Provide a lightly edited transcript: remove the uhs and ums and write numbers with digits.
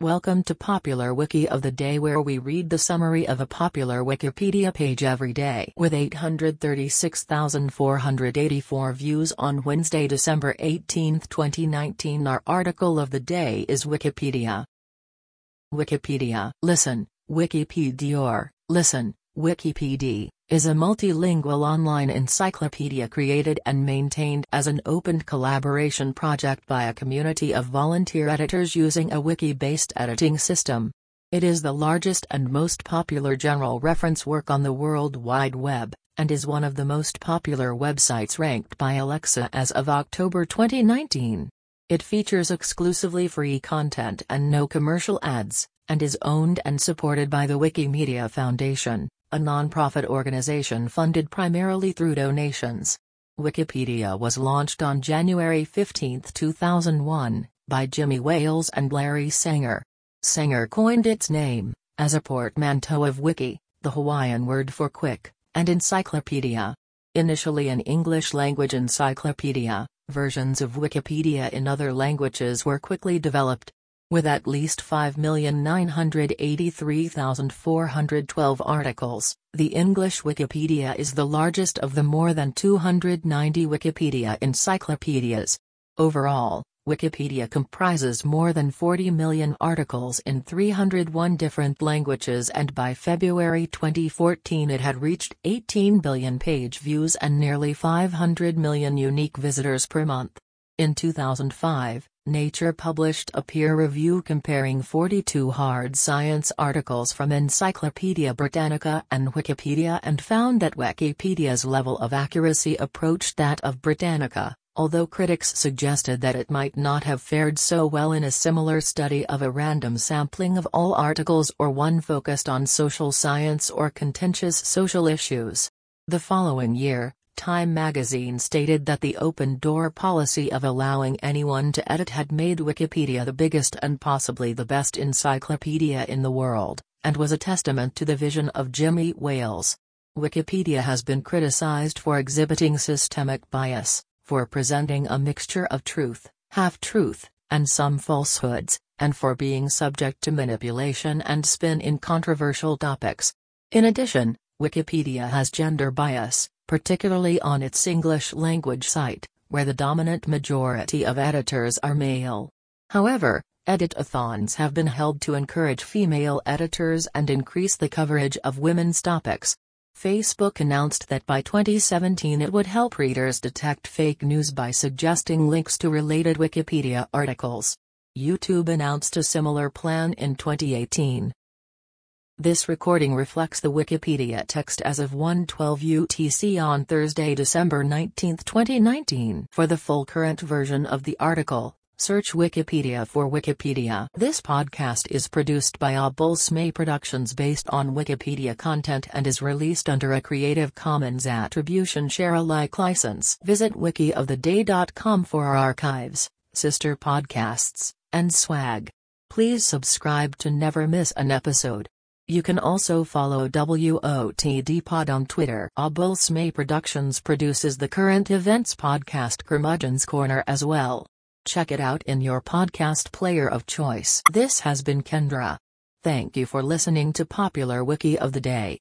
Welcome to Popular Wiki of the Day, where we read the summary of a popular Wikipedia page every day. With 836,484 views on Wednesday, December 18, 2019, our article of the day is Wikipedia. Wikipedia. Listen, Wikipedia, or listen, Wikipedia, is a multilingual online encyclopedia created and maintained as an open collaboration project by a community of volunteer editors using a wiki-based editing system. It is the largest and most popular general reference work on the World Wide Web, and is one of the most popular websites ranked by Alexa as of October 2019. It features exclusively free content and no commercial ads, and is owned and supported by the Wikimedia Foundation, a non-profit organization funded primarily through donations. Wikipedia was launched on January 15, 2001, by Jimmy Wales and Larry Sanger. Sanger coined its name, as a portmanteau of wiki, the Hawaiian word for quick, and encyclopedia. Initially an English-language encyclopedia, versions of Wikipedia in other languages were quickly developed. With at least 5,983,412 articles, the English Wikipedia is the largest of the more than 290 Wikipedia encyclopedias. Overall, Wikipedia comprises more than 40 million articles in 301 different languages, and by February 2014 it had reached 18 billion page views and nearly 500 million unique visitors per month. In 2005, Nature published a peer review comparing 42 hard science articles from Encyclopaedia Britannica and Wikipedia and found that Wikipedia's level of accuracy approached that of Britannica, although critics suggested that it might not have fared so well in a similar study of a random sampling of all articles or one focused on social science or contentious social issues. The following year, Time magazine stated that the open-door policy of allowing anyone to edit had made Wikipedia the biggest and possibly the best encyclopedia in the world, and was a testament to the vision of Jimmy Wales. Wikipedia has been criticized for exhibiting systemic bias, for presenting a mixture of truth, half-truth, and some falsehoods, and for being subject to manipulation and spin in controversial topics. In addition, Wikipedia has gender bias, particularly on its English-language site, where the dominant majority of editors are male. However, edit-a-thons have been held to encourage female editors and increase the coverage of women's topics. Facebook announced that by 2017 it would help readers detect fake news by suggesting links to related Wikipedia articles. YouTube announced a similar plan in 2018. This recording reflects the Wikipedia text as of 1:12 UTC on Thursday, December 19, 2019. For the full current version of the article, search Wikipedia for Wikipedia. This podcast is produced by Abulsme Productions based on Wikipedia content and is released under a Creative Commons Attribution Share Alike license. Visit wikioftheday.com for our archives, sister podcasts, and swag. Please subscribe to never miss an episode. You can also follow WOTD Pod on Twitter. Abulsme Productions produces the current events podcast Curmudgeon's Corner as well. Check it out in your podcast player of choice. This has been Kendra. Thank you for listening to Popular Wiki of the Day.